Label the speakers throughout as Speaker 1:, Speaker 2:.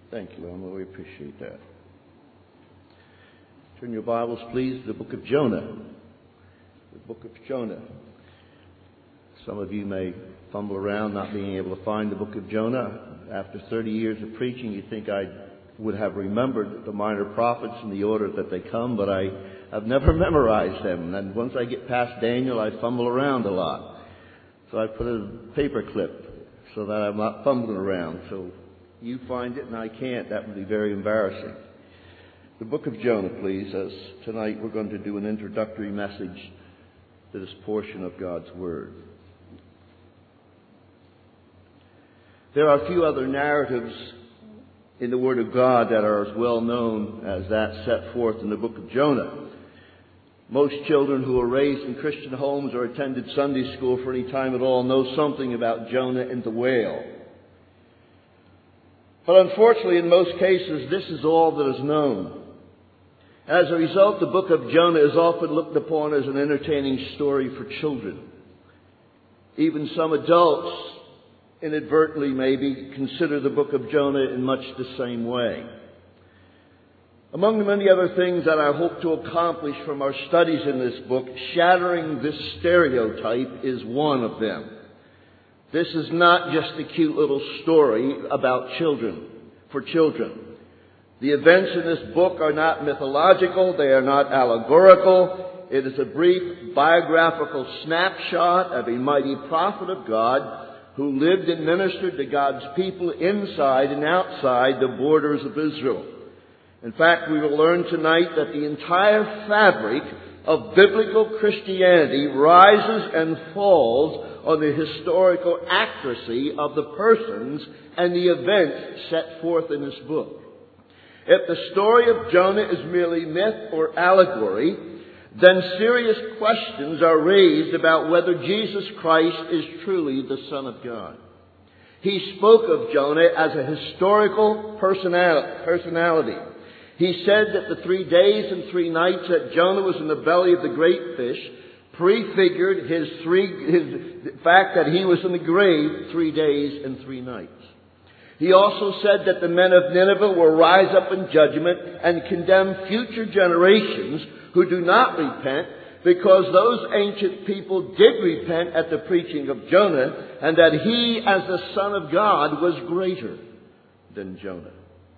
Speaker 1: Thank you, Elmer. We appreciate that. Turn your Bibles, please, to the book of Jonah. The book of Jonah. Some of you may fumble around not being able to find the book of Jonah. After 30 years of preaching, you think I would have remembered the minor prophets in the order that they come, but I've never memorized them. And once I get past Daniel, I fumble around a lot. So I put a paper clip so that I'm not fumbling around. So you find it and I can't. That would be very embarrassing. The book of Jonah, please, as tonight we're going to do an introductory message to this portion of God's Word. There are a few other narratives in the Word of God that are as well known as that set forth in the book of Jonah. Most children who are raised in Christian homes or attended Sunday school for any time at all know something about Jonah and the whale. But unfortunately, in most cases, this is all that is known. As a result, the book of Jonah is often looked upon as an entertaining story for children. Even some adults, inadvertently maybe, consider the book of Jonah in much the same way. Among the many other things that I hope to accomplish from our studies in this book, shattering this stereotype is one of them. This is not just a cute little story about children, for children. The events in this book are not mythological, they are not allegorical. It is a brief biographical snapshot of a mighty prophet of God who lived and ministered to God's people inside and outside the borders of Israel. In fact, we will learn tonight that the entire fabric of biblical Christianity rises and falls on the historical accuracy of the persons and the events set forth in this book. If the story of Jonah is merely myth or allegory, then serious questions are raised about whether Jesus Christ is truly the Son of God. He spoke of Jonah as a historical personality. He said that the 3 days and 3 nights that Jonah was in the belly of the great fish prefigured the fact that he was in the grave 3 days and 3 nights. He also said that the men of Nineveh will rise up in judgment and condemn future generations who do not repent, because those ancient people did repent at the preaching of Jonah, and that he, as the Son of God, was greater than Jonah.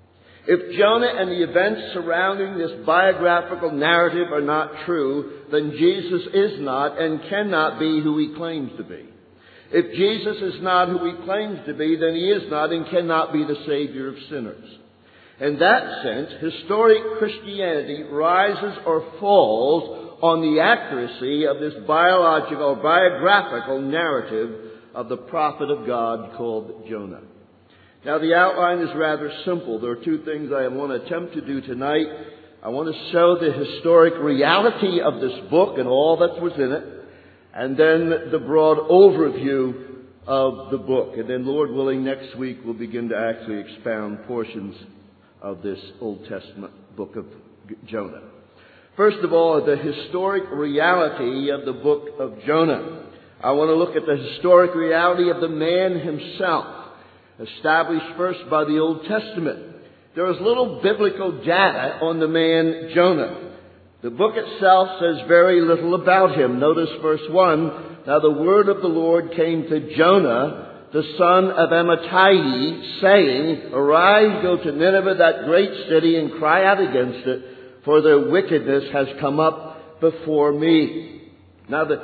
Speaker 1: If Jonah and the events surrounding this biographical narrative are not true, then Jesus is not and cannot be who he claims to be. If Jesus is not who he claims to be, then he is not and cannot be the Savior of sinners. In that sense, historic Christianity rises or falls on the accuracy of this biographical narrative of the prophet of God called Jonah. Now, the outline is rather simple. There are 2 things I want to attempt to do tonight. I want to show the historic reality of this book and all that was in it, and then the broad overview of the book. And then, Lord willing, next week we'll begin to actually expound portions of this Old Testament book of Jonah. First of all, the historic reality of the book of Jonah. I want to look at the historic reality of the man himself, established first by the Old Testament. There is little biblical data on the man Jonah. The book itself says very little about him. Notice verse 1. Now the word of the Lord came to Jonah, the son of Amittai, saying, Arise, go to Nineveh, that great city, and cry out against it, for their wickedness has come up before me. Now the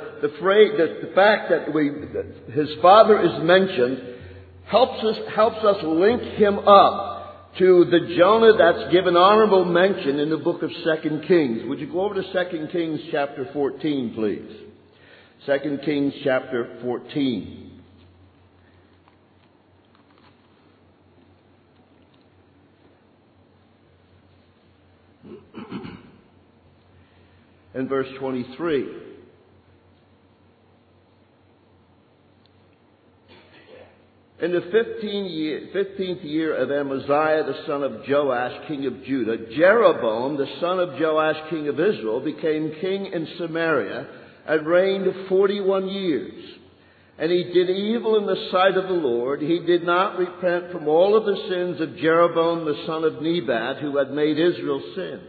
Speaker 1: fact that his father is mentioned helps us link him up to the Jonah that's given honorable mention in the book of 2 Kings. Would you go over to 2 Kings chapter 14, please? 2 Kings chapter 14. And verse 23. In the 15th year of Amaziah, the son of Joash, king of Judah, Jeroboam, the son of Joash, king of Israel, became king in Samaria and reigned 41 years. And he did evil in the sight of the Lord. He did not repent from all of the sins of Jeroboam the son of Nebat, who had made Israel sin.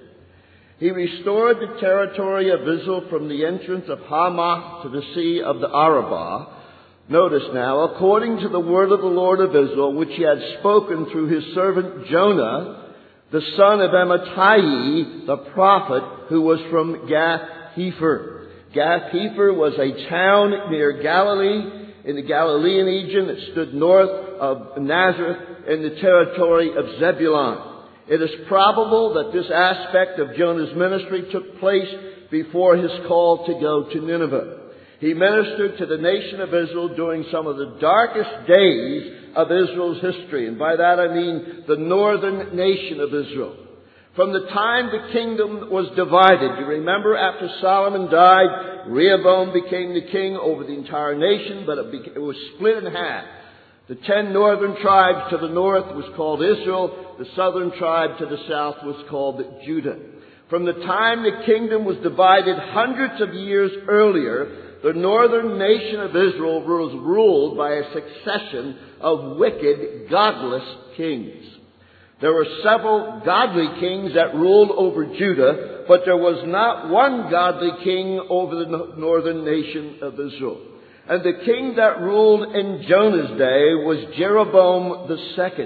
Speaker 1: He restored the territory of Israel from the entrance of Hamath to the sea of the Arabah. Notice now, according to the word of the Lord of Israel, which he had spoken through his servant Jonah, the son of Amittai, the prophet, who was from Gath-Hepher. Gath-Hepher was a town near Galilee, in the Galilean region. It stood north of Nazareth in the territory of Zebulun. It is probable that this aspect of Jonah's ministry took place before his call to go to Nineveh. He ministered to the nation of Israel during some of the darkest days of Israel's history. And by that I mean the northern nation of Israel. From the time the kingdom was divided, you remember after Solomon died, Rehoboam became the king over the entire nation, but it was split in half. The 10 northern tribes to the north was called Israel. The southern tribe to the south was called Judah. From the time the kingdom was divided hundreds of years earlier, the northern nation of Israel was ruled by a succession of wicked, godless kings. There were several godly kings that ruled over Judah, but there was not one godly king over the northern nation of Israel. And the king that ruled in Jonah's day was Jeroboam II.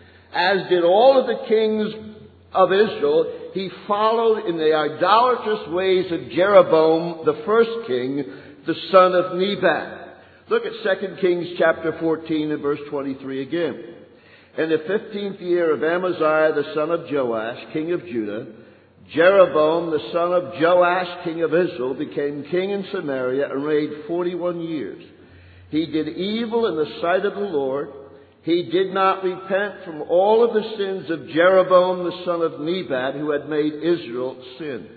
Speaker 1: As did all of the kings of Israel, he followed in the idolatrous ways of Jeroboam, the first king, the son of Nebat. Look at 2 Kings chapter 14 and verse 23 again. In the 15th year of Amaziah the son of Joash, king of Judah, Jeroboam the son of Joash, king of Israel, became king in Samaria and reigned 41 years. He did evil in the sight of the Lord. He did not repent from all of the sins of Jeroboam the son of Nebat, who had made Israel sin.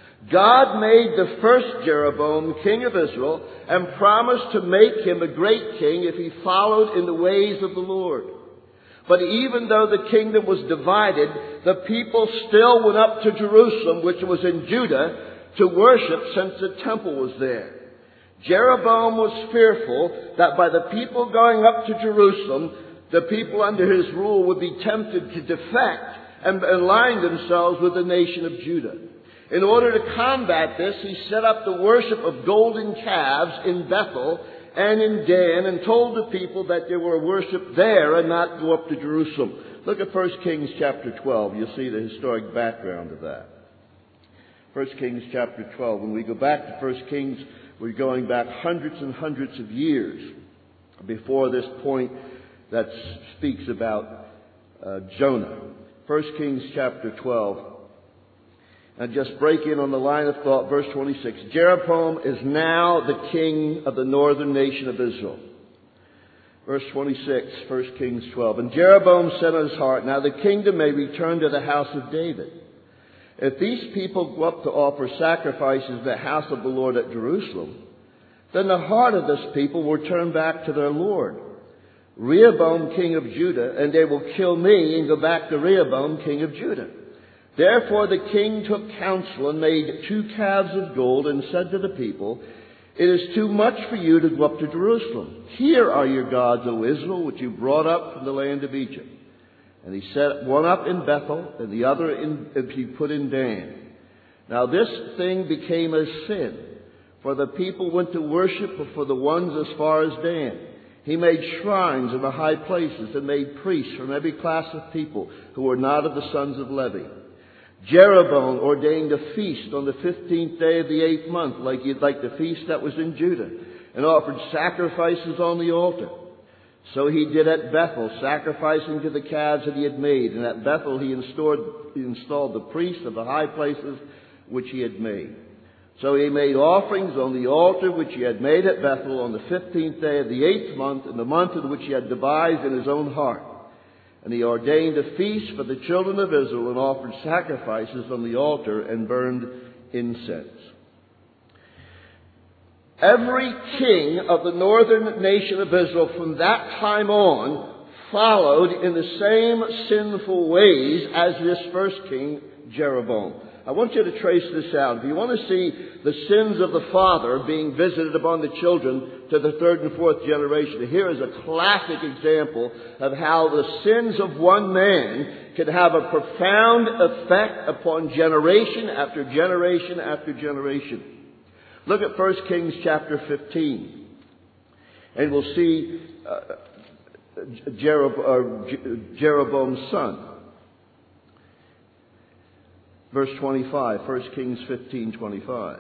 Speaker 1: God made the first Jeroboam king of Israel and promised to make him a great king if he followed in the ways of the Lord. But even though the kingdom was divided, the people still went up to Jerusalem, which was in Judah, to worship since the temple was there. Jeroboam was fearful that by the people going up to Jerusalem, the people under his rule would be tempted to defect and align themselves with the nation of Judah. In order to combat this, he set up the worship of golden calves in Bethel and in Dan, and told the people that they were worshipped there and not go up to Jerusalem. Look at 1 Kings chapter 12. You'll see the historic background of that. 1 Kings chapter 12. When we go back to 1 Kings, we're going back hundreds and hundreds of years before this point that speaks about Jonah. 1 Kings chapter 12. And just break in on the line of thought, verse 26. Jeroboam is now the king of the northern nation of Israel. Verse 26, 1 Kings 12. And Jeroboam said in his heart, now the kingdom may return to the house of David. If these people go up to offer sacrifices in the house of the Lord at Jerusalem, then the heart of this people will turn back to their Lord, Rehoboam king of Judah, and they will kill me and go back to Rehoboam king of Judah. Therefore the king took counsel and made 2 calves of gold and said to the people, it is too much for you to go up to Jerusalem. Here are your gods, O Israel, which you brought up from the land of Egypt. And he set one up in Bethel and the other he put in Dan. Now this thing became a sin, for the people went to worship before the ones as far as Dan. He made shrines in the high places and made priests from every class of people who were not of the sons of Levi. Jeroboam ordained a feast on the 15th day of the 8th month, like the feast that was in Judah, and offered sacrifices on the altar. So he did at Bethel, sacrificing to the calves that he had made. And at Bethel he installed the priests of the high places which he had made. So he made offerings on the altar which he had made at Bethel on the 15th day of the 8th month, in the month in which he had devised in his own heart. And he ordained a feast for the children of Israel and offered sacrifices on the altar and burned incense. Every king of the northern nation of Israel from that time on followed in the same sinful ways as this first king, Jeroboam. I want you to trace this out. If you want to see the sins of the father being visited upon the children to the third and fourth generation, here is a classic example of how the sins of one man can have a profound effect upon generation after generation after generation. Look at 1 Kings chapter 15, and we'll see Jeroboam's son. Verse 25, 1 Kings 15:25.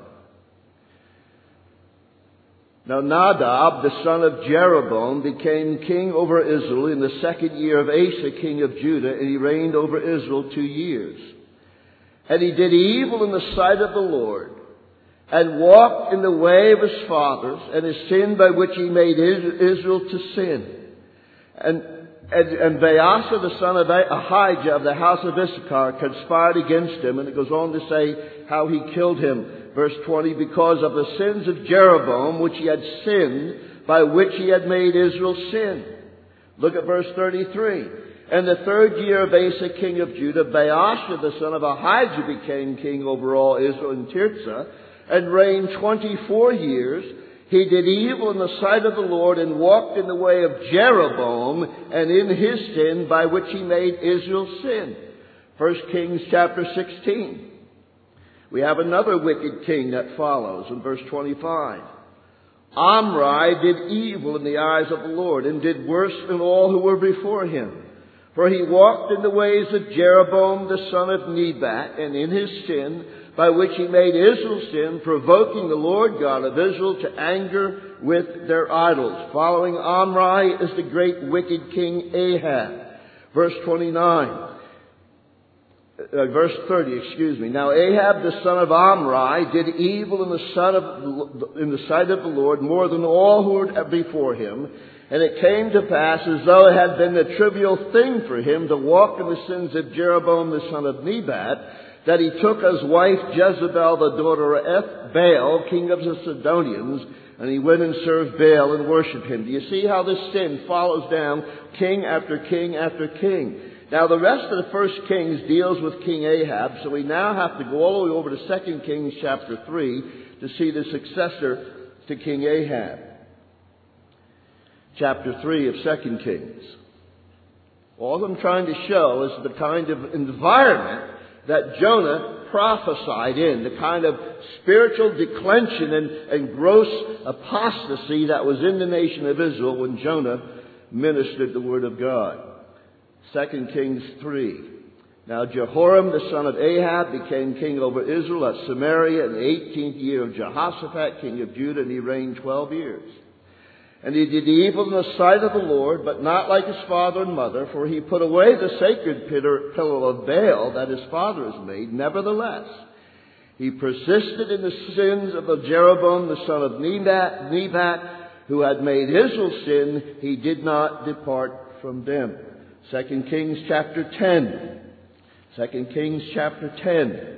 Speaker 1: Now Nadab, the son of Jeroboam, became king over Israel in the second year of Asa, king of Judah, and he reigned over Israel 2 years. And he did evil in the sight of the Lord, and walked in the way of his fathers, and his sin by which he made Israel to sin. And Baasa, the son of Ahijah of the house of Issachar, conspired against him. And it goes on to say how he killed him. Verse 20, because of the sins of Jeroboam, which he had sinned, by which he had made Israel sin. Look at verse 33. And the third year of Asa, king of Judah, Baasha, the son of Ahijah, became king over all Israel in Tirzah, and reigned 24 years. He did evil in the sight of the Lord, and walked in the way of Jeroboam, and in his sin by which he made Israel sin. 1 Kings chapter 16. We have another wicked king that follows in verse 25. Omri did evil in the eyes of the Lord, and did worse than all who were before him. For he walked in the ways of Jeroboam the son of Nebat, and in his sin, by which he made Israel sin, provoking the Lord God of Israel to anger with their idols. Following Omri is the great wicked king Ahab. Verse 29. Verse 30, Now Ahab the son of Omri did evil in the sight of the Lord more than all who were before him. And it came to pass, as though it had been a trivial thing for him to walk in the sins of Jeroboam the son of Nebat, that he took as wife Jezebel, the daughter of Baal, king of the Sidonians, and he went and served Baal and worshipped him. Do you see how this sin follows down king after king after king? Now the rest of the first Kings deals with King Ahab, so we now have to go all the way over to 2 Kings chapter 3 to see the successor to King Ahab. Chapter 3 of 2 Kings. All I'm trying to show is the kind of environment that Jonah prophesied in, the kind of spiritual declension and gross apostasy that was in the nation of Israel when Jonah ministered the word of God. 2 Kings 3. Now Jehoram the son of Ahab became king over Israel at Samaria in the 18th year of Jehoshaphat, king of Judah, and he reigned 12 years. And he did evil in the sight of the Lord, but not like his father and mother, for he put away the sacred pillar of Baal that his fathers made. Nevertheless, he persisted in the sins of Jeroboam the son of Nebat, who had made Israel sin. He did not depart from them. 2 Kings chapter 10. 2 Kings chapter 10.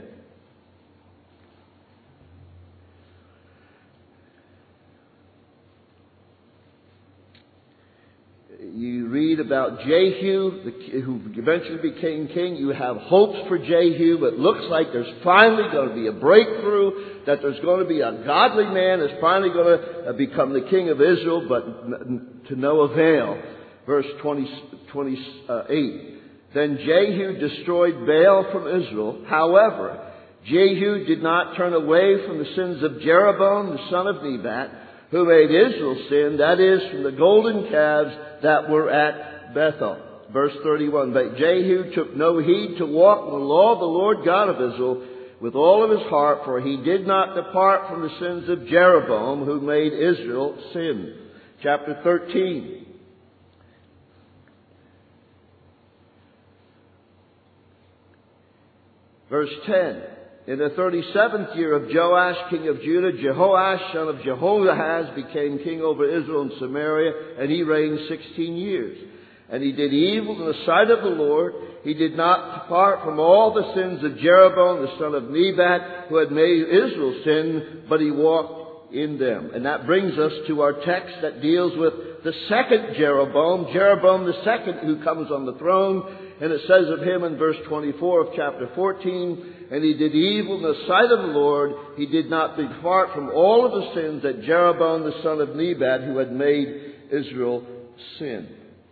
Speaker 1: You read about Jehu, who eventually became king. You have hopes for Jehu. It looks like there's finally going to be a breakthrough, that there's going to be a godly man that's finally going to become the king of Israel, but to no avail. Verse 28. Then Jehu destroyed Baal from Israel. However, Jehu did not turn away from the sins of Jeroboam, the son of Nebat, who made Israel sin, that is, from the golden calves that were at Bethel. Verse 31. But Jehu took no heed to walk in the law of the Lord God of Israel with all of his heart, for he did not depart from the sins of Jeroboam, who made Israel sin. Chapter 13. Verse 10. In the 37th year of Joash, king of Judah, Jehoash, son of Jehoahaz, became king over Israel and Samaria, and he reigned 16 years. And he did evil in the sight of the Lord. He did not depart from all the sins of Jeroboam, the son of Nebat, who had made Israel sin, but he walked in them. And that brings us to our text that deals with the second Jeroboam, Jeroboam the second, who comes on the throne. And it says of him in verse 24 of chapter 14, and he did evil in the sight of the Lord. He did not depart from all of the sins that Jeroboam the son of Nebat, who had made Israel, sin.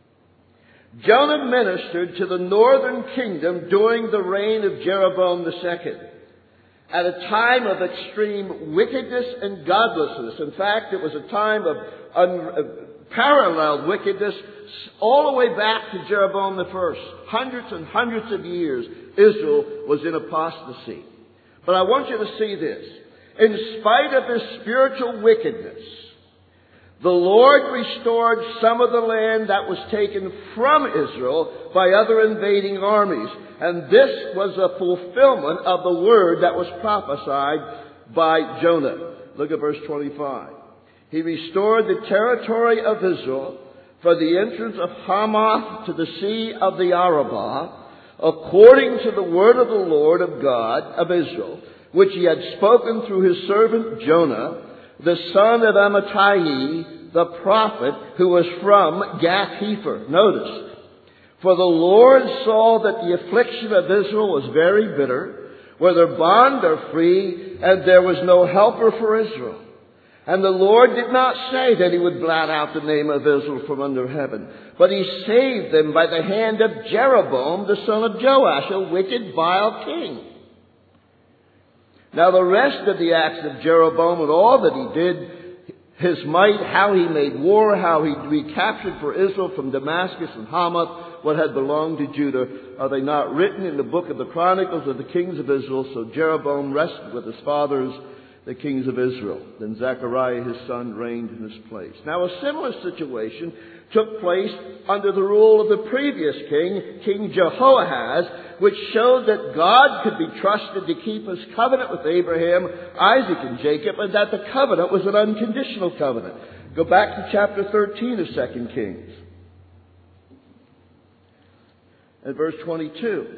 Speaker 1: Jonah ministered to the northern kingdom during the reign of Jeroboam II, at a time of extreme wickedness and godlessness. In fact, it was a time of unparalleled wickedness all the way back to Jeroboam I. Hundreds and hundreds of years, Israel was in apostasy. But I want you to see this. In spite of this spiritual wickedness, the Lord restored some of the land that was taken from Israel by other invading armies. And this was a fulfillment of the word that was prophesied by Jonah. Look at verse 25. He restored the territory of Israel for the entrance of Hamath to the sea of the Arabah, according to the word of the Lord of God of Israel, which he had spoken through his servant Jonah, the son of Amittai, the prophet, who was from Gath-hepher. Notice, for the Lord saw that the affliction of Israel was very bitter, whether bond or free, and there was no helper for Israel. And the Lord did not say that he would blot out the name of Israel from under heaven, but he saved them by the hand of Jeroboam, the son of Joash, a wicked, vile king. Now the rest of the acts of Jeroboam and all that he did, his might, how he made war, how he recaptured for Israel from Damascus and Hamath what had belonged to Judah, are they not written in the book of the Chronicles of the kings of Israel? So Jeroboam rested with his fathers, the kings of Israel. Then Zechariah his son reigned in his place. Now a similar situation took place under the rule of the previous king, King Jehoahaz, which showed that God could be trusted to keep his covenant with Abraham, Isaac, and Jacob, and that the covenant was an unconditional covenant. Go back to chapter 13 of 2 Kings. And verse 22.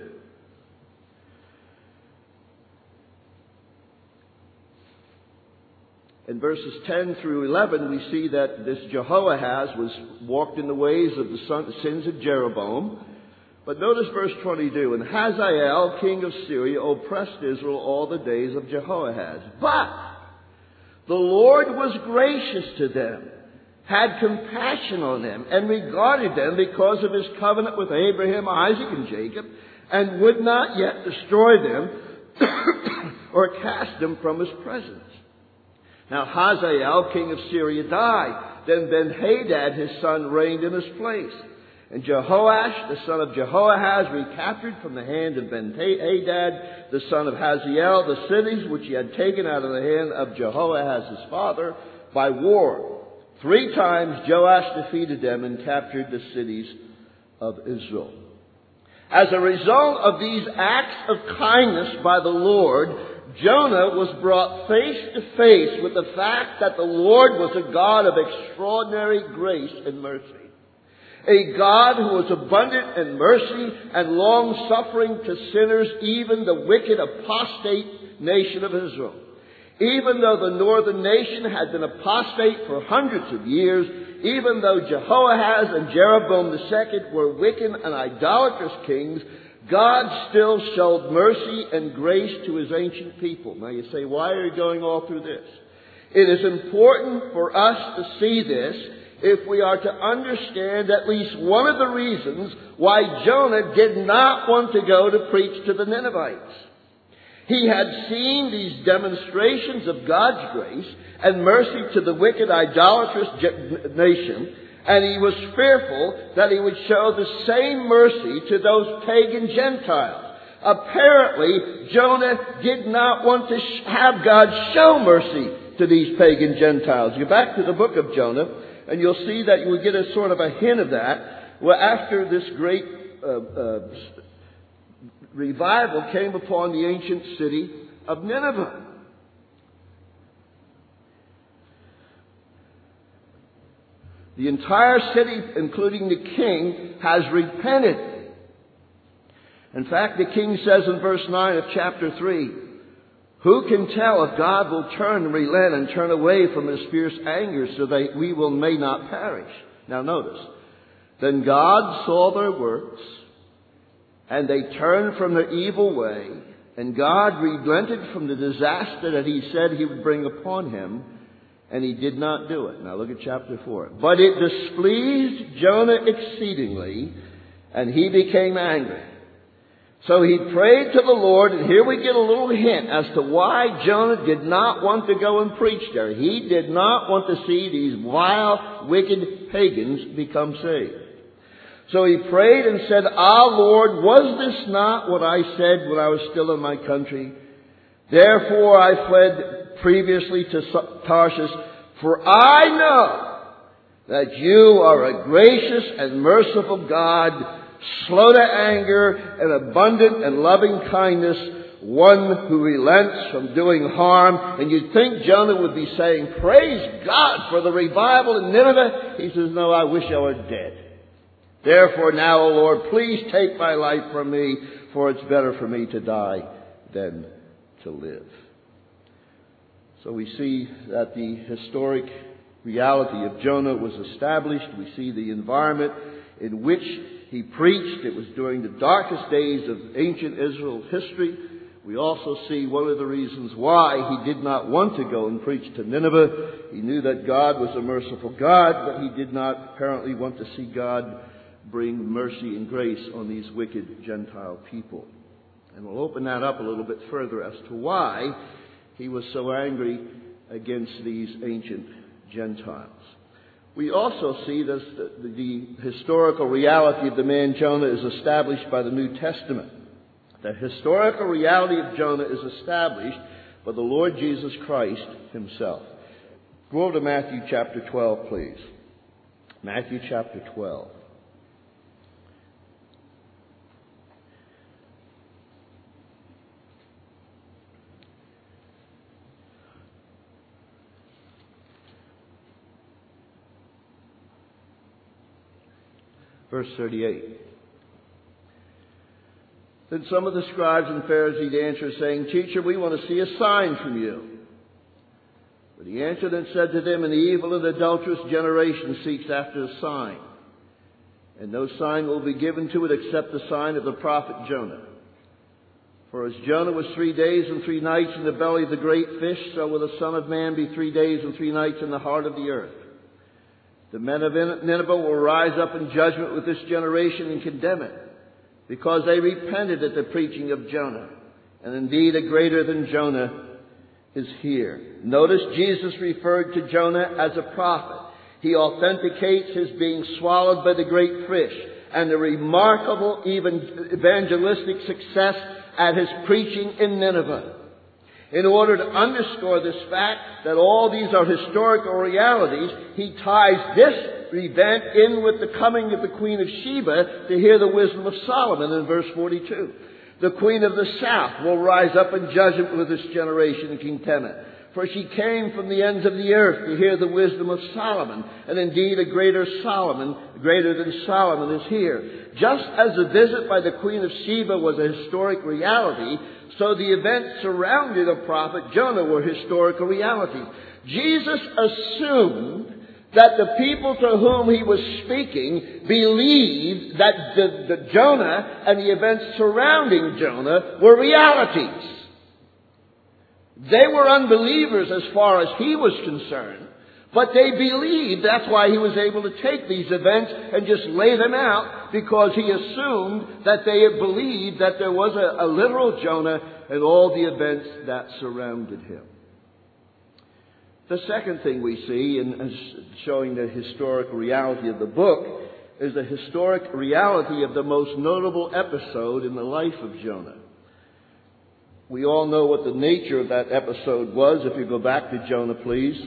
Speaker 1: In verses 10 through 11, we see that this Jehoahaz walked in the ways of the sins of Jeroboam. But notice verse 22. And Hazael, king of Syria, oppressed Israel all the days of Jehoahaz. But the Lord was gracious to them, had compassion on them, and regarded them because of his covenant with Abraham, Isaac, and Jacob, and would not yet destroy them or cast them from his presence. Now Hazael, king of Syria, died. Then Ben-Hadad, his son, reigned in his place. And Jehoash, the son of Jehoahaz, recaptured from the hand of Ben-Hadad, the son of Hazael, the cities which he had taken out of the hand of Jehoahaz his father by war. 3 times Joash defeated them and captured the cities of Israel. As a result of these acts of kindness by the Lord, Jonah was brought face to face with the fact that the Lord was a God of extraordinary grace and mercy. A God who was abundant in mercy and long-suffering to sinners, even the wicked apostate nation of Israel. Even though the northern nation had been apostate for hundreds of years, even though Jehoahaz and Jeroboam II were wicked and idolatrous kings, God still showed mercy and grace to his ancient people. Now you say, why are you going all through this? It is important for us to see this if we are to understand at least one of the reasons why Jonah did not want to go to preach to the Ninevites. He had seen these demonstrations of God's grace and mercy to the wicked idolatrous nation, and he was fearful that he would show the same mercy to those pagan Gentiles. Apparently, Jonah did not want to have God show mercy to these pagan Gentiles. Go back to the book of Jonah, and you'll see that you will get a sort of a hint of that. Well, after this great revival came upon the ancient city of Nineveh. The entire city, including the king, has repented. In fact, the king says in verse 9 of chapter 3, who can tell if God will turn and relent and turn away from his fierce anger so that we may not perish? Now notice, then God saw their works, and they turned from their evil way, and God relented from the disaster that he said he would bring upon him, and he did not do it. Now look at chapter 4. But it displeased Jonah exceedingly, and he became angry. So he prayed to the Lord, and here we get a little hint as to why Jonah did not want to go and preach there. He did not want to see these vile, wicked pagans become saved. So he prayed and said, Ah, Lord, was this not what I said when I was still in my country? Therefore I fled previously to Tarshish, for I know that you are a gracious and merciful God, slow to anger and abundant in loving kindness, one who relents from doing harm. And you'd think Jonah would be saying, praise God for the revival in Nineveh. He says, no, I wish I were dead. Therefore now, O Lord, please take my life from me, for it's better for me to die than to live. So we see that the historic reality of Jonah was established. We see the environment in which he preached. It was during the darkest days of ancient Israel's history. We also see one of the reasons why he did not want to go and preach to Nineveh. He knew that God was a merciful God, but he did not apparently want to see God bring mercy and grace on these wicked Gentile people. And we'll open that up a little bit further as to why he was so angry against these ancient Gentiles. We also see that the historical reality of the man Jonah is established by the New Testament. The historical reality of Jonah is established by the Lord Jesus Christ himself. Go to Matthew chapter 12, please. Matthew chapter 12. Verse 38. Then some of the scribes and Pharisees answered, saying, Teacher, we want to see a sign from you. But he answered and said to them, An evil and adulterous generation seeks after a sign, and no sign will be given to it except the sign of the prophet Jonah. For as Jonah was 3 days and 3 nights in the belly of the great fish, so will the Son of Man be 3 days and 3 nights in the heart of the earth. The men of Nineveh will rise up in judgment with this generation and condemn it, because they repented at the preaching of Jonah. And indeed, a greater than Jonah is here. Notice Jesus referred to Jonah as a prophet. He authenticates his being swallowed by the great fish and the remarkable even evangelistic success at his preaching in Nineveh. In order to underscore this fact that all these are historical realities, he ties this event in with the coming of the Queen of Sheba to hear the wisdom of Solomon in verse 42. The Queen of the South will rise up in judgment with this generation and condemn it. For she came from the ends of the earth to hear the wisdom of Solomon. And indeed, a greater than Solomon is here. Just as the visit by the Queen of Sheba was a historic reality, so the events surrounding the prophet Jonah were historical realities. Jesus assumed that the people to whom he was speaking believed that the Jonah and the events surrounding Jonah were realities. They were unbelievers as far as he was concerned, but they believed. That's why he was able to take these events and just lay them out, because he assumed that they had believed that there was a literal Jonah and all the events that surrounded him. The second thing we see in showing the historical reality of the book is the historic reality of the most notable episode in the life of Jonah. We all know what the nature of that episode was. If you go back to Jonah, please.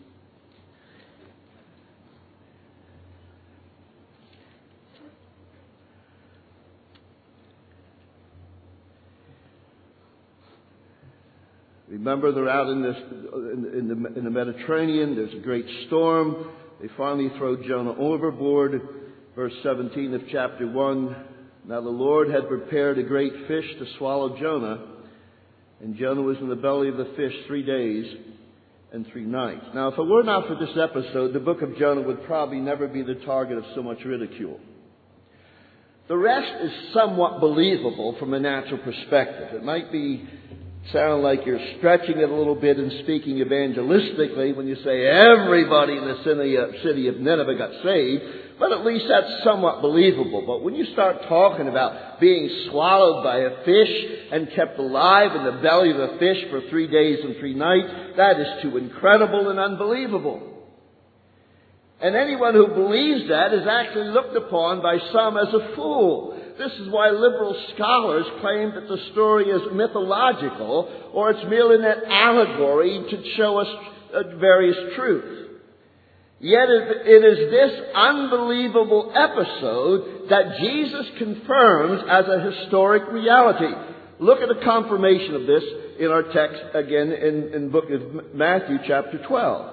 Speaker 1: Remember, they're out in the Mediterranean. There's a great storm. They finally throw Jonah overboard. Verse 17 of chapter 1. Now the Lord had prepared a great fish to swallow Jonah. And Jonah was in the belly of the fish 3 days and 3 nights. Now, if it were not for this episode, the book of Jonah would probably never be the target of so much ridicule. The rest is somewhat believable from a natural perspective. It might sound like you're stretching it a little bit and speaking evangelistically when you say everybody in the city of Nineveh got saved, but at least that's somewhat believable. But when you start talking about being swallowed by a fish and kept alive in the belly of a fish for 3 days and 3 nights, that is too incredible and unbelievable. And anyone who believes that is actually looked upon by some as a fool. This is why liberal scholars claim that the story is mythological, or it's merely an allegory to show us various truths. Yet it is this unbelievable episode that Jesus confirms as a historic reality. Look at the confirmation of this in our text again in the book of Matthew chapter 12.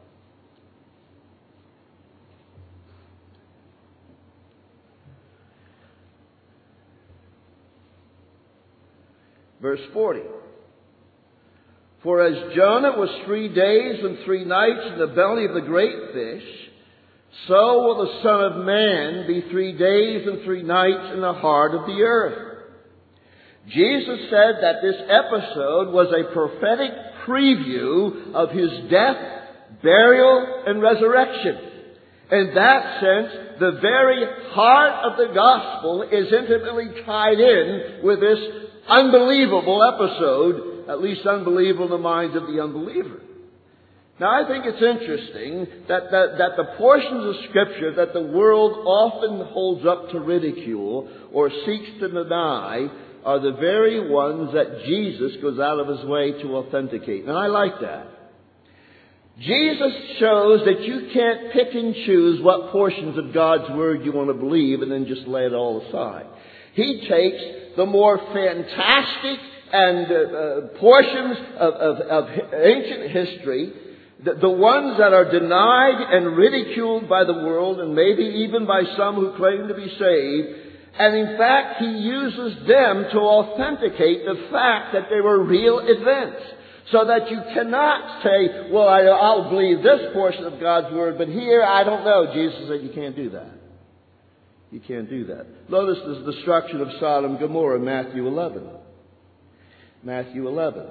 Speaker 1: Verse 40. For as Jonah was 3 days and 3 nights in the belly of the great fish, so will the Son of Man be 3 days and 3 nights in the heart of the earth. Jesus said that this episode was a prophetic preview of his death, burial, and resurrection. In that sense, the very heart of the gospel is intimately tied in with this unbelievable episode, at least unbelievable in the minds of the unbeliever. Now, I think it's interesting that the portions of Scripture that the world often holds up to ridicule or seeks to deny are the very ones that Jesus goes out of his way to authenticate. And I like that. Jesus shows that you can't pick and choose what portions of God's Word you want to believe and then just lay it all aside. He takes the more fantastic and portions of ancient history, the ones that are denied and ridiculed by the world and maybe even by some who claim to be saved, and in fact he uses them to authenticate the fact that they were real events. So that you cannot say, well, I'll believe this portion of God's Word, but here I don't know. Jesus said you can't do that. You can't do that. Notice the destruction of Sodom and Gomorrah in Matthew 11. Matthew 11.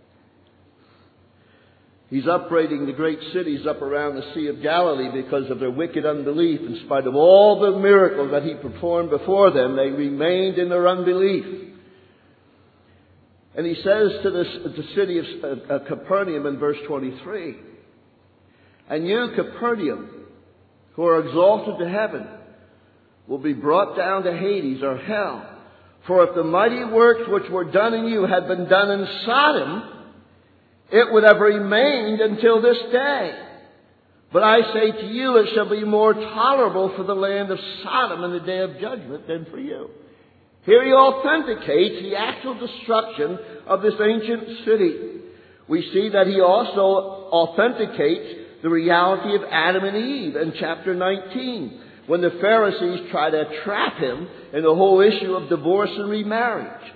Speaker 1: He's upbraiding the great cities up around the Sea of Galilee because of their wicked unbelief. In spite of all the miracles that he performed before them, they remained in their unbelief. And he says to the city of Capernaum in verse 23, and you, Capernaum, who are exalted to heaven, will be brought down to Hades or hell. For if the mighty works which were done in you had been done in Sodom, it would have remained until this day. But I say to you, it shall be more tolerable for the land of Sodom in the day of judgment than for you. Here he authenticates the actual destruction of this ancient city. We see that he also authenticates the reality of Adam and Eve in chapter 19, when the Pharisees try to trap him in the whole issue of divorce and remarriage.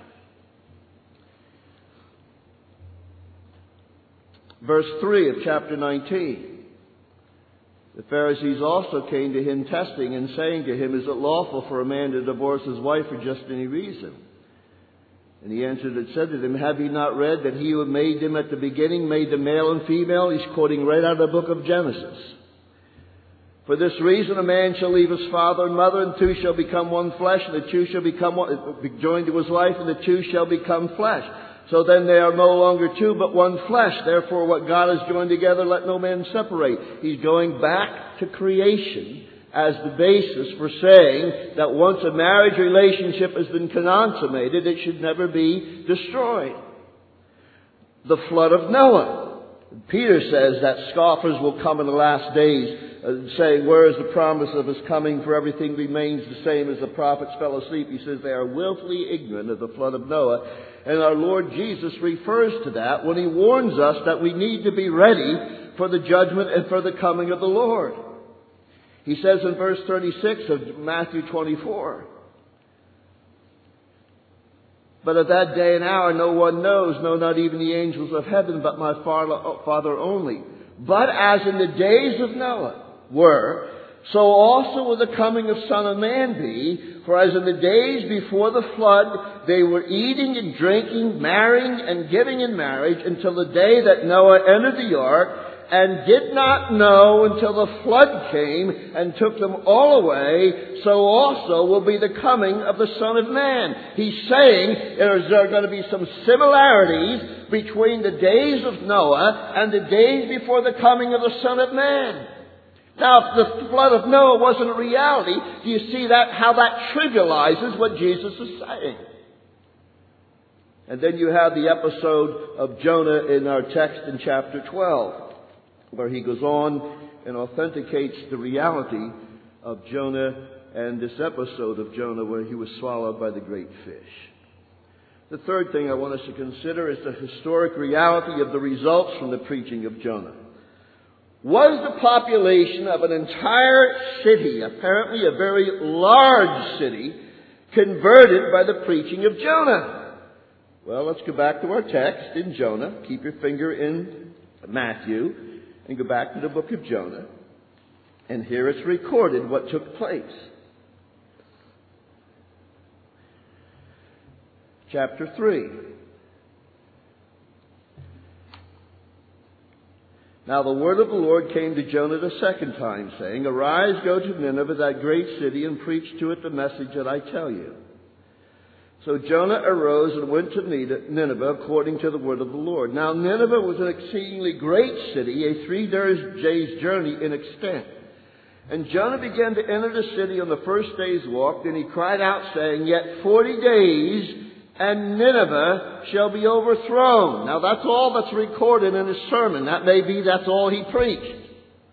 Speaker 1: Verse 3 of chapter 19. The Pharisees also came to him testing and saying to him, is it lawful for a man to divorce his wife for just any reason? And he answered and said to them, have you not read that he who made them at the beginning made them male and female? He's quoting right out of the book of Genesis. For this reason a man shall leave his father and mother, and two shall become one flesh, and the two shall be joined to his wife, and the two shall become flesh. So then they are no longer two, but one flesh. Therefore, what God has joined together, let no man separate. He's going back to creation as the basis for saying that once a marriage relationship has been consummated, it should never be destroyed. The flood of Noah. Peter says that scoffers will come in the last days, saying, where is the promise of his coming? For everything remains the same as the prophets fell asleep. He says they are willfully ignorant of the flood of Noah. And our Lord Jesus refers to that when he warns us that we need to be ready for the judgment and for the coming of the Lord. He says in verse 36 of Matthew 24, But of that day and hour no one knows, no, not even the angels of heaven, but my Father only. But as in the days of Noah were, so also will the coming of Son of Man be. For as in the days before the flood, they were eating and drinking, marrying and giving in marriage, until the day that Noah entered the ark, and did not know until the flood came and took them all away, so also will be the coming of the Son of Man. He's saying there are going to be some similarities between the days of Noah and the days before the coming of the Son of Man. Now, if the flood of Noah wasn't a reality, do you see how that trivializes what Jesus is saying? And then you have the episode of Jonah in our text in chapter 12. Where he goes on and authenticates the reality of Jonah and this episode of Jonah where he was swallowed by the great fish. The third thing I want us to consider is the historic reality of the results from the preaching of Jonah. Was the population of an entire city, apparently a very large city, converted by the preaching of Jonah? Well, let's go back to our text in Jonah. Keep your finger in Matthew. And go back to the book of Jonah. And here it's recorded what took place. Chapter 3. Now the word of the Lord came to Jonah the second time, saying, Arise, go to Nineveh, that great city, and preach to it the message that I tell you. So Jonah arose and went to Nineveh according to the word of the Lord. Now Nineveh was an exceedingly great city, a 3 days' journey in extent. And Jonah began to enter the city on the first day's walk. Then he cried out, saying, Yet 40 days, and Nineveh shall be overthrown. Now that's all that's recorded in his sermon. That's all he preached.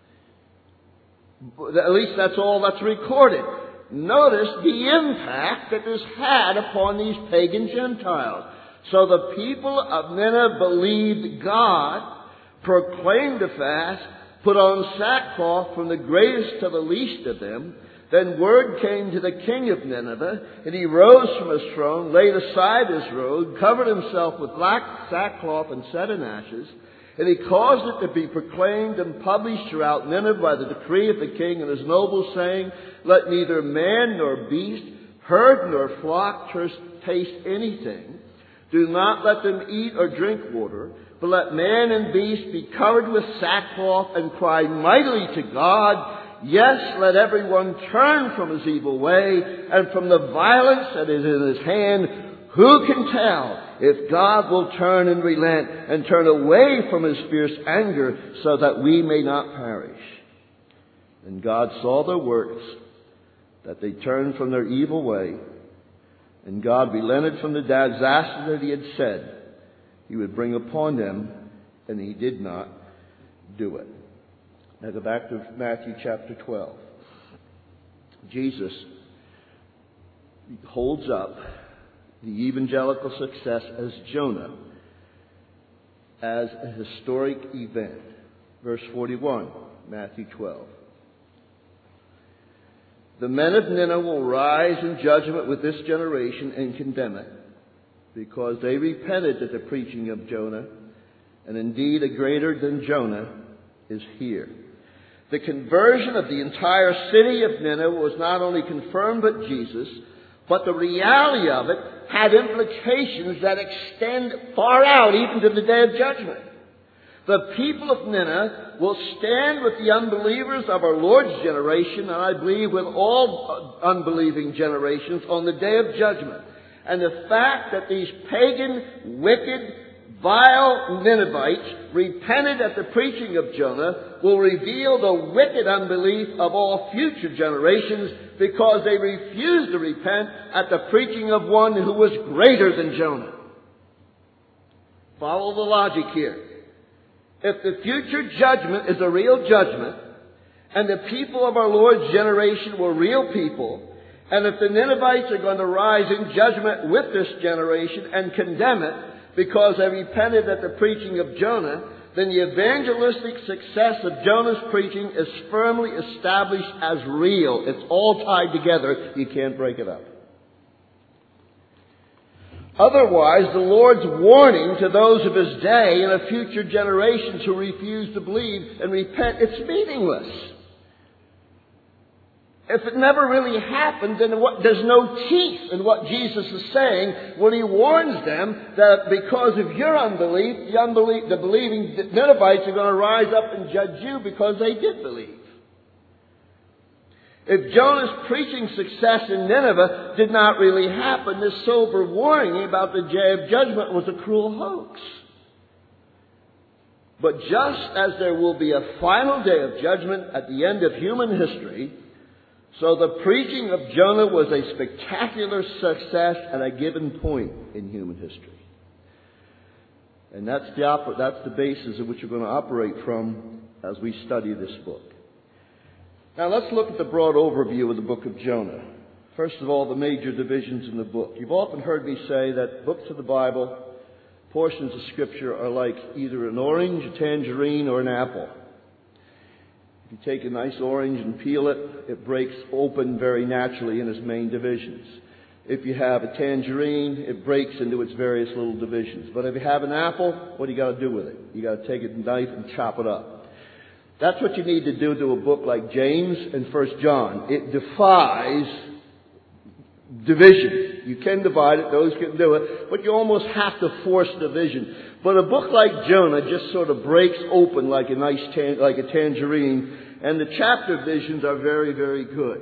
Speaker 1: At least that's all that's recorded. Notice the impact that this had upon these pagan Gentiles. So the people of Nineveh believed God, proclaimed a fast, put on sackcloth from the greatest to the least of them. Then word came to the king of Nineveh, and he rose from his throne, laid aside his robe, covered himself with black sackcloth and set in ashes. And he caused it to be proclaimed and published throughout Nineveh by the decree of the king and his nobles, saying, Let neither man nor beast, herd nor flock taste anything. Do not let them eat or drink water, but let man and beast be covered with sackcloth and cry mightily to God. Yes, let everyone turn from his evil way and from the violence that is in his hand. Who can tell if God will turn and relent and turn away from his fierce anger so that we may not perish? And God saw their works, that they turned from their evil way. And God relented from the disaster that he had said he would bring upon them, and he did not do it. Now go back to Matthew chapter 12. Jesus holds up the evangelical success as Jonah as a historic event. Verse 41, Matthew 12. The men of Nineveh will rise in judgment with this generation and condemn it, because they repented at the preaching of Jonah, and indeed a greater than Jonah is here. The conversion of the entire city of Nineveh was not only confirmed by Jesus, but the reality of it had implications that extend far out, even to the day of judgment. The people of Nineveh will stand with the unbelievers of our Lord's generation, and I believe with all unbelieving generations, on the day of judgment. And the fact that these pagan, wicked, vile Ninevites repented at the preaching of Jonah will reveal the wicked unbelief of all future generations, because they refused to repent at the preaching of one who was greater than Jonah. Follow the logic here. If the future judgment is a real judgment, and the people of our Lord's generation were real people, and if the Ninevites are going to rise in judgment with this generation and condemn it because they repented at the preaching of Jonah, then the evangelistic success of Jonah's preaching is firmly established as real. It's all tied together. You can't break it up. Otherwise, the Lord's warning to those of His day and of future generations who refuse to believe and repent, it's meaningless. If it never really happened, then there's no teeth in what Jesus is saying when He warns them that because of your unbelief, the believing Ninevites are going to rise up and judge you because they did believe. If Jonah's preaching success in Nineveh did not really happen, this sober warning about the day of judgment was a cruel hoax. But just as there will be a final day of judgment at the end of human history, so the preaching of Jonah was a spectacular success at a given point in human history. And that's the basis of which we're going to operate from as we study this book. Now let's look at the broad overview of the book of Jonah. First of all, the major divisions in the book. You've often heard me say that books of the Bible, portions of Scripture, are like either an orange, a tangerine, or an apple. If you take a nice orange and peel it, it breaks open very naturally in its main divisions. If you have a tangerine, it breaks into its various little divisions. But if you have an apple, what do you got to do with it? You got to take a knife and chop it up. That's what you need to do to a book like James and 1 John. It defies division. You can divide it, those can do it, but you almost have to force division. But a book like Jonah just sort of breaks open like a nice like a tangerine, and the chapter divisions are very, very good.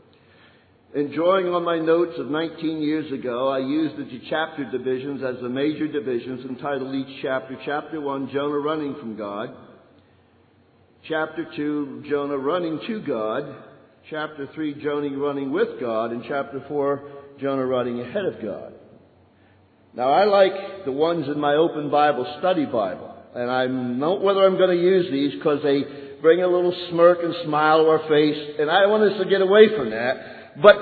Speaker 1: In drawing on my notes of 19 years ago, I used the chapter divisions as the major divisions, entitled each chapter. Chapter 1, Jonah running from God. Chapter 2, Jonah running to God. Chapter 3, Jonah running with God. And chapter 4, Jonah running ahead of God. Now, I like the ones in my Open Bible Study Bible. And I don't know whether I'm going to use these because they bring a little smirk and smile to our face. And I want us to get away from that. But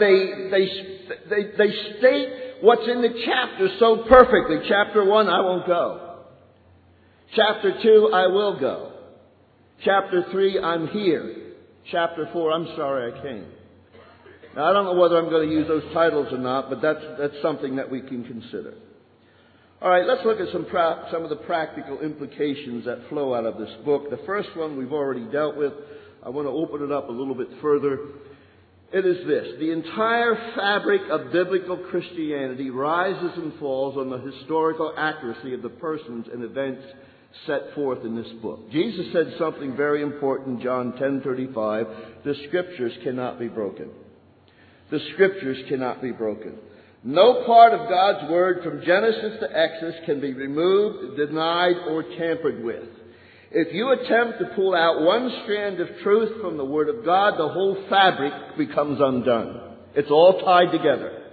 Speaker 1: they state what's in the chapter so perfectly. Chapter 1, I won't go. Chapter 2, I will go. Chapter 3, I'm here. Chapter 4, I'm sorry I came. Now, I don't know whether I'm going to use those titles or not, but that's something that we can consider. All right, let's look at some of the practical implications that flow out of this book. The first one we've already dealt with. I want to open it up a little bit further. It is this: the entire fabric of biblical Christianity rises and falls on the historical accuracy of the persons and events set forth in this book. Jesus said something very important in John 10:35. The Scriptures cannot be broken. The Scriptures cannot be broken. No part of God's Word from Genesis to Exodus can be removed, denied, or tampered with. If you attempt to pull out one strand of truth from the Word of God, the whole fabric becomes undone. It's all tied together.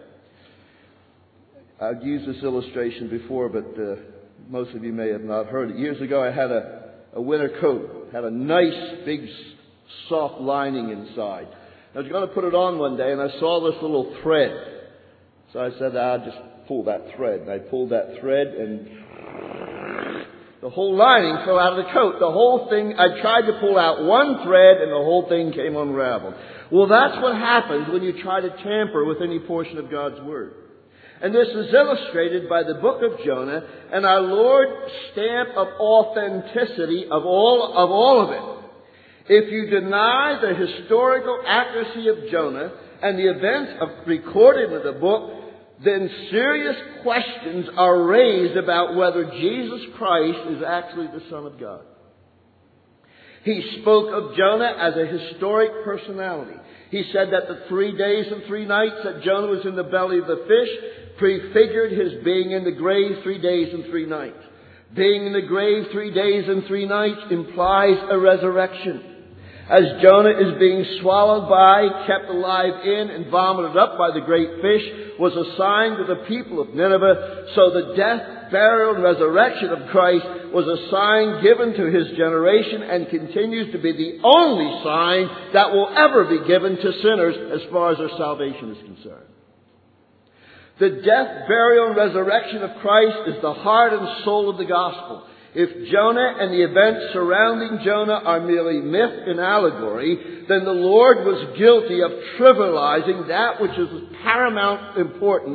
Speaker 1: I've used this illustration before, but most of you may have not heard it. Years ago, I had a winter coat. It had a nice, big, soft lining inside. I was going to put it on one day, and I saw this little thread. So I said, I'll just pull that thread. And I pulled that thread, and the whole lining fell out of the coat. The whole thing, I tried to pull out one thread, and the whole thing came unraveled. Well, that's what happens when you try to tamper with any portion of God's Word. And this is illustrated by the book of Jonah and our Lord's stamp of authenticity of all of it. If you deny the historical accuracy of Jonah and the events recorded in the book, then serious questions are raised about whether Jesus Christ is actually the Son of God. He spoke of Jonah as a historic personality. He said that the 3 days and 3 nights that Jonah was in the belly of the fish prefigured his being in the grave 3 days and 3 nights. Being in the grave 3 days and 3 nights implies a resurrection. As Jonah is being swallowed by, kept alive in, and vomited up by the great fish, was a sign to the people of Nineveh, so the death, burial, and resurrection of Christ was a sign given to his generation and continues to be the only sign that will ever be given to sinners as far as their salvation is concerned. The death, burial, and resurrection of Christ is the heart and soul of the gospel. If Jonah and the events surrounding Jonah are merely myth and allegory, then the Lord was guilty of trivializing that which is of paramount importance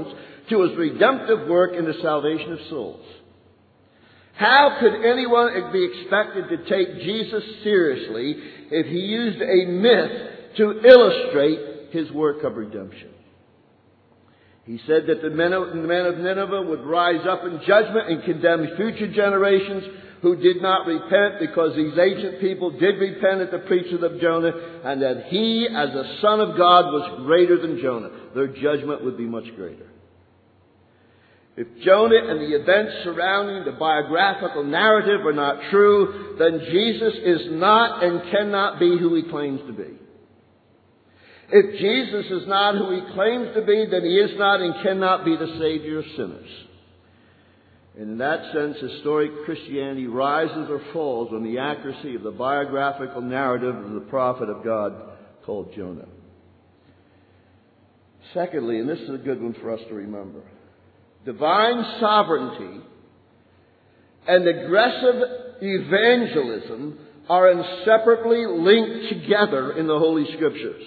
Speaker 1: to his redemptive work in the salvation of souls. How could anyone be expected to take Jesus seriously if he used a myth to illustrate his work of redemption? He said that the men of Nineveh would rise up in judgment and condemn future generations who did not repent, because these ancient people did repent at the preaching of Jonah, and that he, as a son of God, was greater than Jonah. Their judgment would be much greater. If Jonah and the events surrounding the biographical narrative are not true, then Jesus is not and cannot be who he claims to be. If Jesus is not who he claims to be, then he is not and cannot be the Savior of sinners. And in that sense, historic Christianity rises or falls on the accuracy of the biographical narrative of the prophet of God called Jonah. Secondly, and this is a good one for us to remember, divine sovereignty and aggressive evangelism are inseparably linked together in the Holy Scriptures.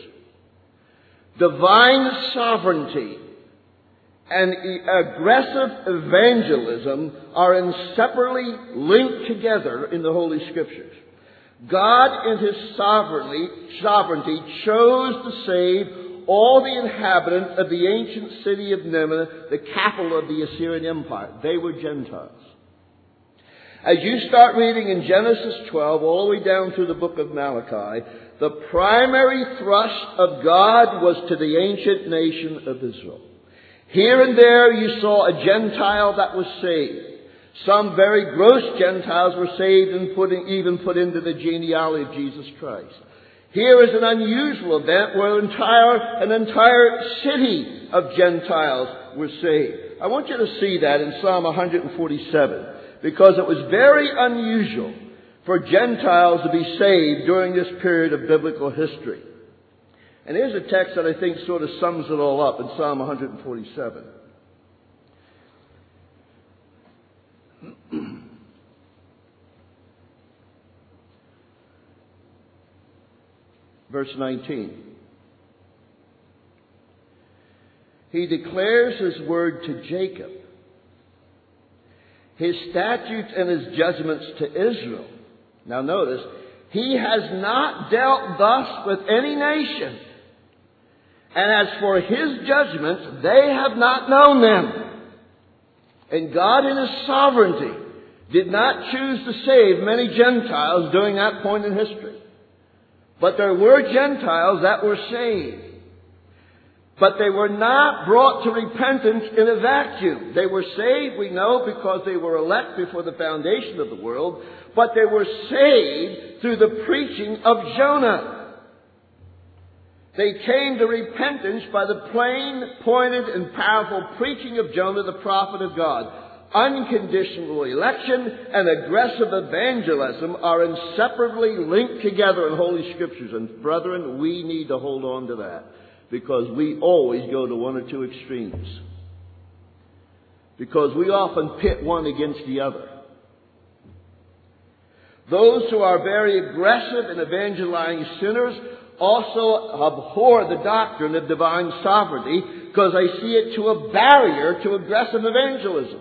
Speaker 1: Divine sovereignty and aggressive evangelism are inseparably linked together in the Holy Scriptures. God in his sovereignty chose to save all the inhabitants of the ancient city of Nineveh, the capital of the Assyrian Empire. They were Gentiles. As you start reading in Genesis 12 all the way down through the book of Malachi, the primary thrust of God was to the ancient nation of Israel. Here and there you saw a Gentile that was saved. Some very gross Gentiles were saved and even put into the genealogy of Jesus Christ. Here is an unusual event where an entire city of Gentiles were saved. I want you to see that in Psalm 147, because it was very unusual for Gentiles to be saved during this period of biblical history. And here's a text that I think sort of sums it all up in Psalm 147. Verse 19. He declares his word to Jacob, his statutes and his judgments to Israel. Now notice, he has not dealt thus with any nation. And as for his judgments, they have not known them. And God in his sovereignty did not choose to save many Gentiles during that point in history. But there were Gentiles that were saved. But they were not brought to repentance in a vacuum. They were saved, we know, because they were elect before the foundation of the world. But they were saved through the preaching of Jonah. They came to repentance by the plain, pointed, and powerful preaching of Jonah, the prophet of God. Unconditional election and aggressive evangelism are inseparably linked together in Holy Scriptures. And brethren, we need to hold on to that, because we always go to one or two extremes. Because we often pit one against the other. Those who are very aggressive in evangelizing sinners also abhor the doctrine of divine sovereignty, because they see it to a barrier to aggressive evangelism.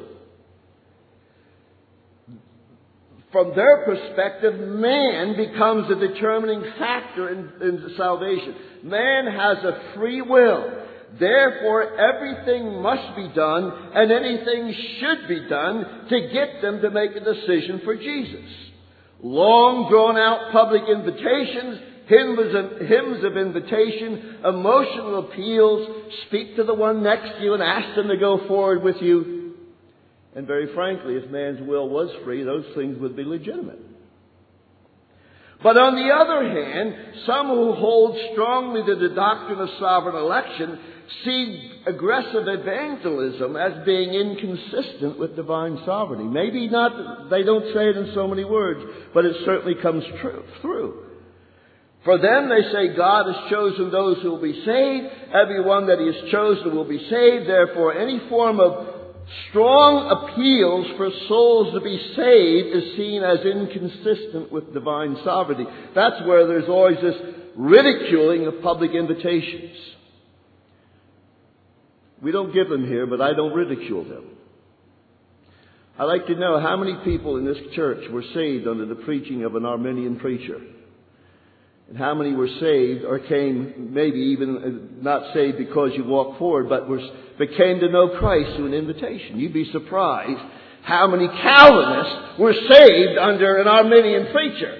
Speaker 1: From their perspective, man becomes a determining factor in salvation. Man has a free will. Therefore, everything must be done and anything should be done to get them to make a decision for Jesus. Long drawn-out public invitations, hymns of invitation, emotional appeals, speak to the one next to you and ask them to go forward with you. And very frankly, if man's will was free, those things would be legitimate. But on the other hand, some who hold strongly to the doctrine of sovereign election see aggressive evangelism as being inconsistent with divine sovereignty. Maybe not, they don't say it in so many words, but it certainly comes through. For them, they say, God has chosen those who will be saved. Everyone that he has chosen will be saved. Therefore, any form of strong appeals for souls to be saved is seen as inconsistent with divine sovereignty. That's where there's always this ridiculing of public invitations. We don't give them here, but I don't ridicule them. I'd like to know how many people in this church were saved under the preaching of an Arminian preacher. And how many were saved or came, maybe even not saved because you walked forward, but came to know Christ through an invitation. You'd be surprised how many Calvinists were saved under an Arminian preacher.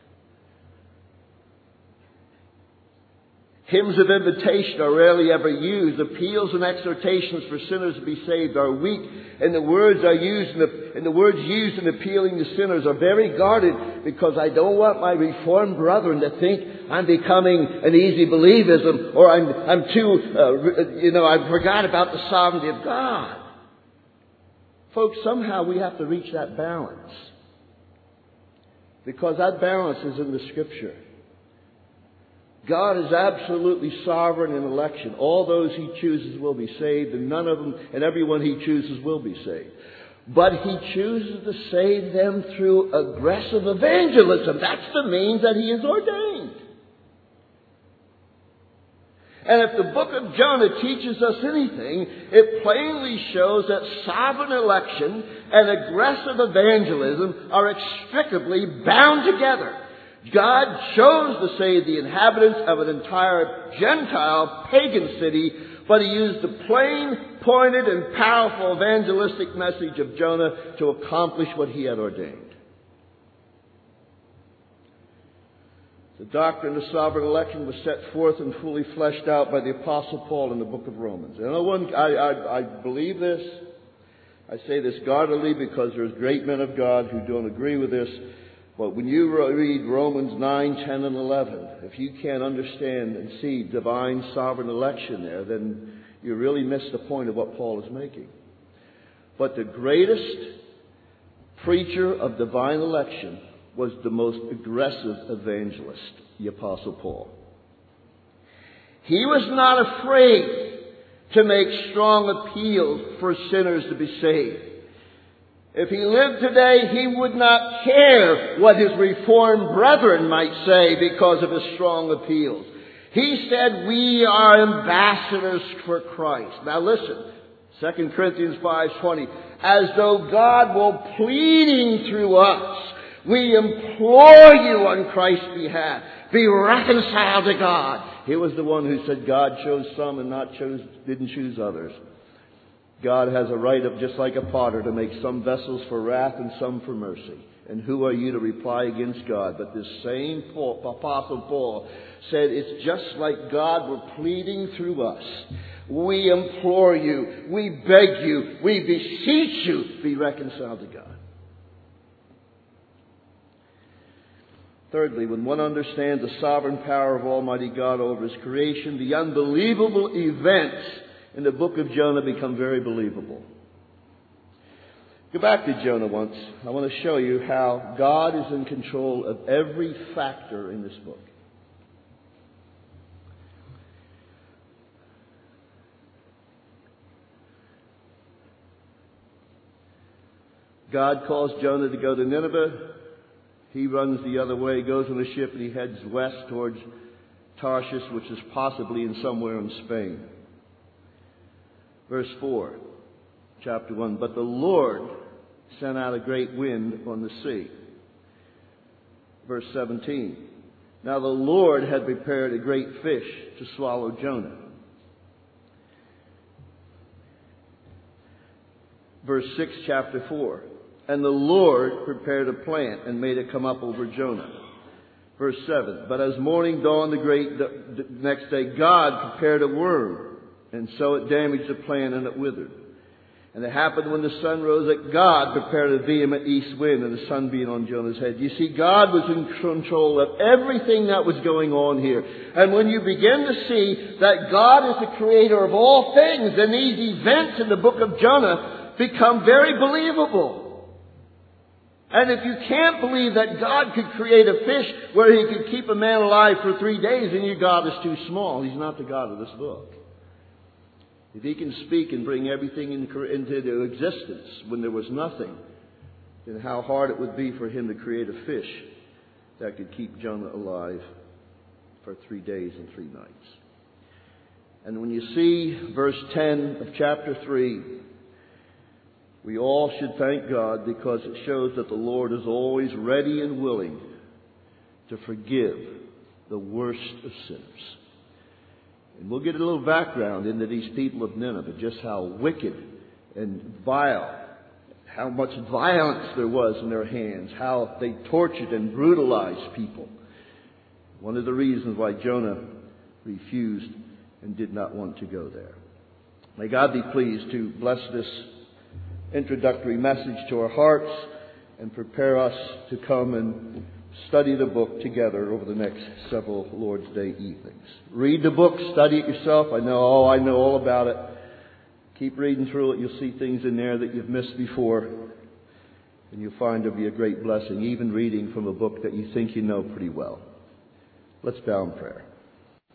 Speaker 1: Hymns of invitation are rarely ever used. Appeals and exhortations for sinners to be saved are weak, and the words used in appealing to sinners are very guarded, because I don't want my Reformed brethren to think I'm becoming an easy believism, or I'm too, I forgot about the sovereignty of God. Folks, somehow we have to reach that balance, because that balance is in the Scripture. God is absolutely sovereign in election. All those He chooses will be saved, and none of them, and everyone He chooses will be saved. But He chooses to save them through aggressive evangelism. That's the means that He has ordained. And if the book of Jonah teaches us anything, it plainly shows that sovereign election and aggressive evangelism are inextricably bound together. God chose to save the inhabitants of an entire Gentile pagan city, but He used the plain, pointed, and powerful evangelistic message of Jonah to accomplish what He had ordained. The doctrine of sovereign election was set forth and fully fleshed out by the Apostle Paul in the book of Romans. And I believe this. I say this guardedly because there's great men of God who don't agree with this. But when you read Romans 9, 10, and 11, if you can't understand and see divine sovereign election there, then you really miss the point of what Paul is making. But the greatest preacher of divine election was the most aggressive evangelist, the Apostle Paul. He was not afraid to make strong appeals for sinners to be saved. If he lived today, he would not care what his Reformed brethren might say because of his strong appeals. He said, we are ambassadors for Christ. Now listen, 2 Corinthians 5:20. As though God were pleading through us, we implore you on Christ's behalf, be reconciled to God. He was the one who said God chose some and didn't choose others. God has a right of, just like a potter, to make some vessels for wrath and some for mercy. And who are you to reply against God? But this same Apostle Paul said, it's just like God were pleading through us. We implore you, we beg you, we beseech you, be reconciled to God. Thirdly, when one understands the sovereign power of Almighty God over His creation, the unbelievable events in the book of Jonah become very believable. Go back to Jonah once. I want to show you how God is in control of every factor in this book. God calls Jonah to go to Nineveh. He runs the other way, goes on a ship, and he heads west towards Tarshish, which is possibly in somewhere in Spain. Verse 4, chapter 1. But the Lord sent out a great wind on the sea. Verse 17. Now the Lord had prepared a great fish to swallow Jonah. Verse 6, chapter 4. And the Lord prepared a plant and made it come up over Jonah. Verse 7. But as morning dawned the next day, God prepared a worm. And so it damaged the plant and it withered. And it happened when the sun rose that God prepared a vehement east wind and the sun beat on Jonah's head. You see, God was in control of everything that was going on here. And when you begin to see that God is the creator of all things, then these events in the book of Jonah become very believable. And if you can't believe that God could create a fish where He could keep a man alive for 3 days, then your God is too small. He's not the God of this book. If He can speak and bring everything into existence when there was nothing, then how hard it would be for Him to create a fish that could keep Jonah alive for 3 days and 3 nights. And when you see verse 10 of chapter 3, we all should thank God because it shows that the Lord is always ready and willing to forgive the worst of sinners. And we'll get a little background into these people of Nineveh, just how wicked and vile, how much violence there was in their hands, how they tortured and brutalized people. One of the reasons why Jonah refused and did not want to go there. May God be pleased to bless this introductory message to our hearts and prepare us to come and study the book together over the next several Lord's Day evenings. Read the book, study it yourself. I know all about it. Keep reading through it. You'll see things in there that you've missed before. And you'll find it'll be a great blessing, even reading from a book that you think you know pretty well. Let's bow in prayer.